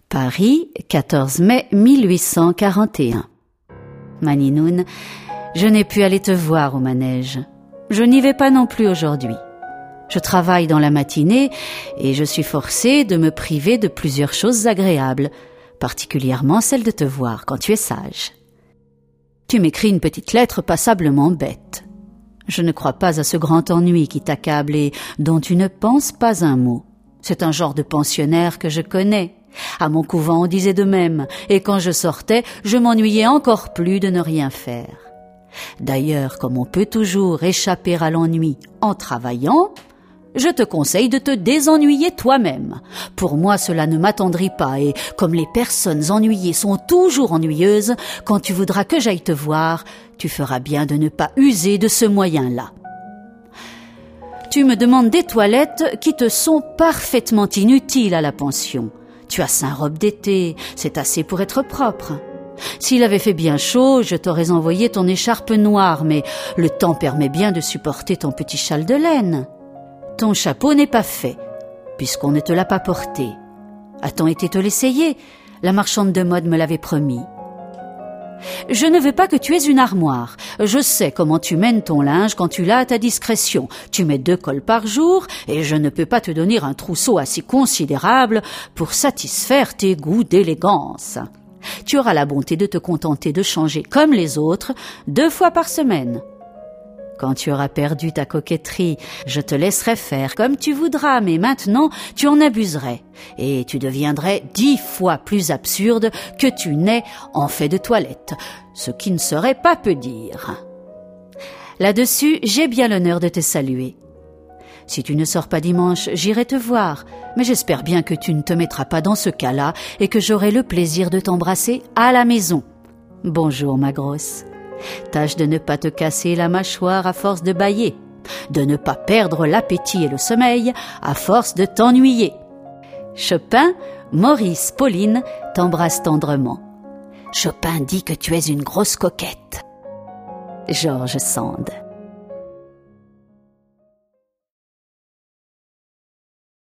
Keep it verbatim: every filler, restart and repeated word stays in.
Paris, quatorze mai mille huit cent quarante et un. Maninoun, je n'ai pu aller te voir au manège. Je n'y vais pas non plus aujourd'hui. Je travaille dans la matinée et je suis forcée de me priver de plusieurs choses agréables, particulièrement celle de te voir quand tu es sage. Tu m'écris une petite lettre passablement bête. Je ne crois pas à ce grand ennui qui t'accable et dont tu ne penses pas un mot. C'est un genre de pensionnaire que je connais. À mon couvent, on disait de même, et quand je sortais, je m'ennuyais encore plus de ne rien faire. D'ailleurs, comme on peut toujours échapper à l'ennui en travaillant, je te conseille de te désennuyer toi-même. Pour moi, cela ne m'attendrit pas, et comme les personnes ennuyées sont toujours ennuyeuses, quand tu voudras que j'aille te voir, tu feras bien de ne pas user de ce moyen-là. Tu me demandes des toilettes qui te sont parfaitement inutiles à la pension. Tu as cinq robes d'été, c'est assez pour être propre. S'il avait fait bien chaud, je t'aurais envoyé ton écharpe noire, mais le temps permet bien de supporter ton petit châle de laine. Ton chapeau n'est pas fait, puisqu'on ne te l'a pas porté. A-t-on été te l'essayer? La marchande de mode me l'avait promis. Je ne veux pas que tu aies une armoire. Je sais comment tu mènes ton linge quand tu l'as à ta discrétion. Tu mets deux cols par jour et je ne peux pas te donner un trousseau assez considérable pour satisfaire tes goûts d'élégance. Tu auras la bonté de te contenter de changer comme les autres deux fois par semaine. Quand tu auras perdu ta coquetterie, je te laisserai faire comme tu voudras, mais maintenant tu en abuserais, et tu deviendrais dix fois plus absurde que tu n'es en fait de toilette, ce qui ne serait pas peu dire. Là-dessus, j'ai bien l'honneur de te saluer. Si tu ne sors pas dimanche, j'irai te voir, mais j'espère bien que tu ne te mettras pas dans ce cas-là et que j'aurai le plaisir de t'embrasser à la maison. Bonjour, ma grosse. Tâche de ne pas te casser la mâchoire à force de bâiller, de ne pas perdre l'appétit et le sommeil à force de t'ennuyer. Chopin, Maurice, Pauline t'embrassent tendrement. Chopin dit que tu es une grosse coquette. George Sand.